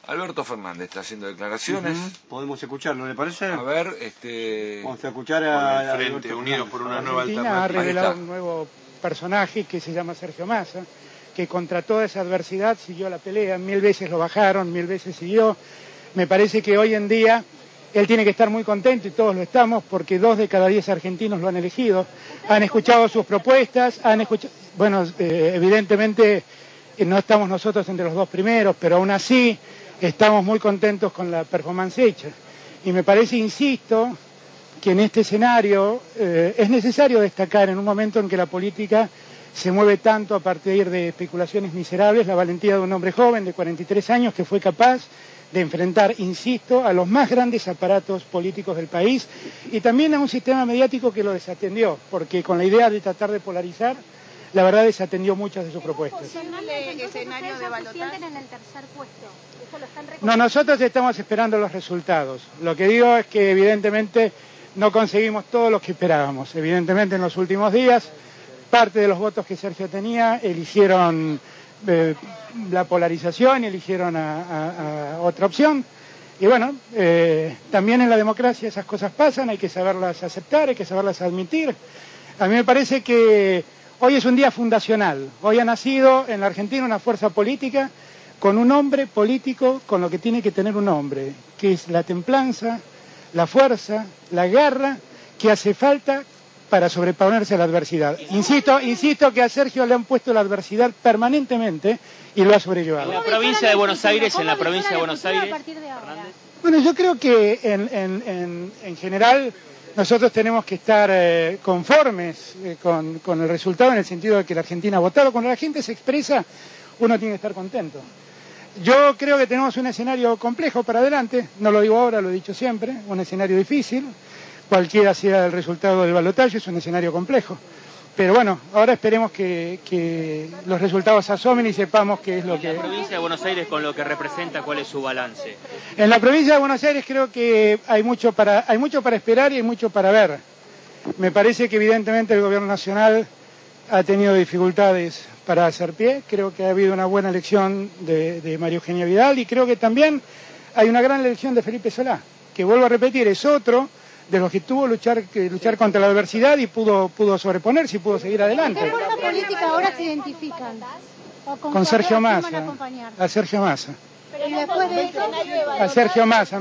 Alberto Fernández está haciendo declaraciones. Podemos escucharlo, ¿le parece? A ver, Vamos a escuchar a el Frente Unidos por una Nueva Argentina Alternativa. ha revelado un nuevo personaje que se llama Sergio Massa, que contra toda esa adversidad siguió la pelea. 1000 veces lo bajaron, 1000 veces siguió. Me parece que hoy en día él tiene que estar muy contento, y todos lo estamos, porque 2 de cada 10 argentinos lo han elegido. Han escuchado sus propuestas, evidentemente no estamos nosotros entre los 2 primeros, pero aún así estamos muy contentos con la performance hecha. Y me parece, insisto, que en este escenario es necesario destacar, en un momento en que la política se mueve tanto a partir de especulaciones miserables, la valentía de un hombre joven de 43 años que fue capaz de enfrentar, insisto, a los más grandes aparatos políticos del país y también a un sistema mediático que lo desatendió, porque con la idea de tratar de polarizar, la verdad desatendió muchas de sus propuestas. Escenario de balotaje. No, nosotros estamos esperando los resultados. Lo que digo es que evidentemente no conseguimos todo lo que esperábamos. Evidentemente en los últimos días, parte de los votos que Sergio tenía eligieron la polarización y eligieron a otra opción. Y bueno, también en la democracia esas cosas pasan, hay que saberlas aceptar, hay que saberlas admitir. A mí me parece que hoy es un día fundacional. Hoy ha nacido en la Argentina una fuerza política con un hombre político con lo que tiene que tener un hombre, que es la templanza, la fuerza, la garra que hace falta para sobreponerse a la adversidad. Insisto que a Sergio le han puesto la adversidad permanentemente y lo ha sobrellevado. En la provincia de Buenos Aires, Bueno, yo creo que en general nosotros tenemos que estar conformes con el resultado, en el sentido de que la Argentina ha votado. Cuando la gente se expresa, uno tiene que estar contento. Yo creo que tenemos un escenario complejo para adelante, no lo digo ahora, lo he dicho siempre, un escenario difícil. Cualquiera sea el resultado del balotaje, es un escenario complejo. Pero bueno, ahora esperemos que los resultados se asomen y sepamos qué es lo que... En la provincia de Buenos Aires, con lo que representa, ¿cuál es su balance? En la provincia de Buenos Aires creo que hay mucho para esperar y hay mucho para ver. Me parece que evidentemente el gobierno nacional ha tenido dificultades para hacer pie. Creo que ha habido una buena elección de María Eugenia Vidal y creo que también hay una gran elección de Felipe Solá, que vuelvo a repetir, es otro de los que tuvo que luchar contra la adversidad y pudo sobreponerse y pudo seguir adelante. ¿Qué fuerza política ahora se identifican? Con Sergio Massa, a Sergio Massa. Y después de eso, a Sergio Massa.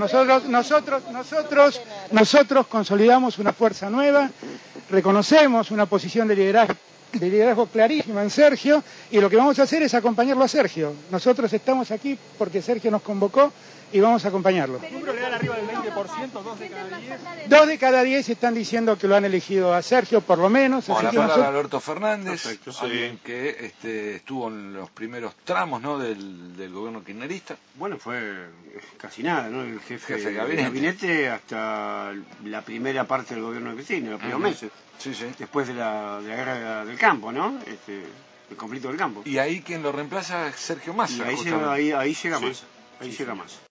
Nosotros consolidamos una fuerza nueva, reconocemos una posición de liderazgo clarísima en Sergio, y lo que vamos a hacer es acompañarlo a Sergio. Nosotros estamos aquí porque Sergio nos convocó y vamos a acompañarlo. ¿Número legal arriba del 20%, 2 de cada 10? 2 de cada 10 están diciendo que lo han elegido a Sergio, por lo menos. Con Así la que palabra nosotros... Alberto Fernández, Perfecto, sí. alguien que estuvo en los primeros tramos, ¿no?, del gobierno kirchnerista. Bueno, fue casi nada, ¿no? El jefe de de gabinete hasta la primera parte del gobierno de Cristina, los primeros meses. Sí, sí. Después de la guerra del campo, ¿no? El conflicto del campo. Y ahí quien lo reemplaza es Sergio Massa. Y ahí llega Massa. Ahí llega Massa.